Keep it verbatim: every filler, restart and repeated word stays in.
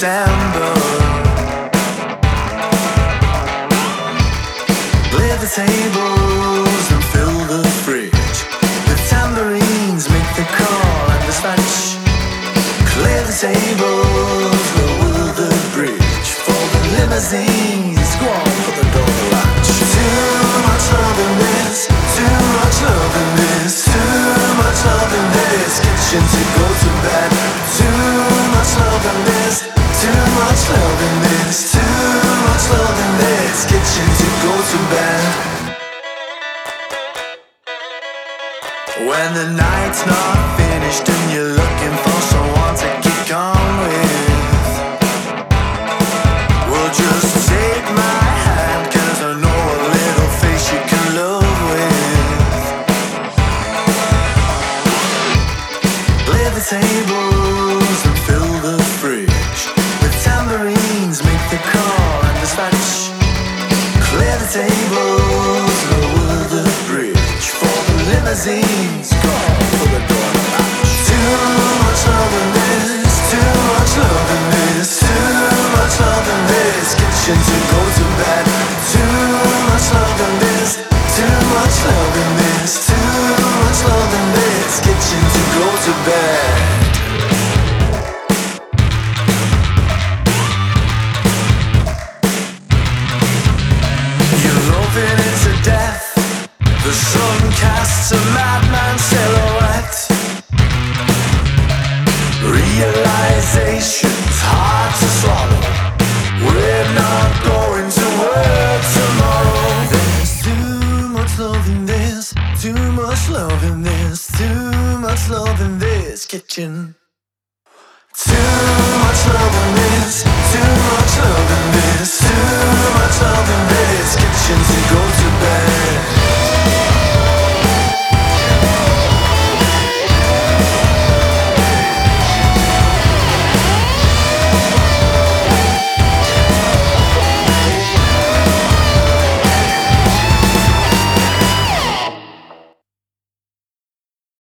December. Clear the tables and fill the fridge. The tambourines make the call and dispatch. Clear the tables, lower the bridge. For the limousines, go on for the door latch. Too much love in this, too much love in this, too much love in this kitchen to go to bed. Too much love in this, too much love in this, too much love in this kitchen to go to bed. When the night's not finished and you're looking for someone to kick on with, well, just take my hand, cause I know a little face you can love with. Clear the tables and fill the fridge. The tambourines make the call and dispatch. Clear the tables, lower the bridge. For the limousines, go for the door latch. Too much love in this, too much love in this, too much love in this kitchen to go to bed. Too much love in this, too much love in this, too much love in this kitchen to go to bed. You're loving it to death. The sun casts a madman silhouette. Realization's hard to swallow. We're not going to work tomorrow. There's too much love in this, too much love in this, too much love in this kitchen. Too much love in this, too much love in this, too much love in this kitchen to go to bed.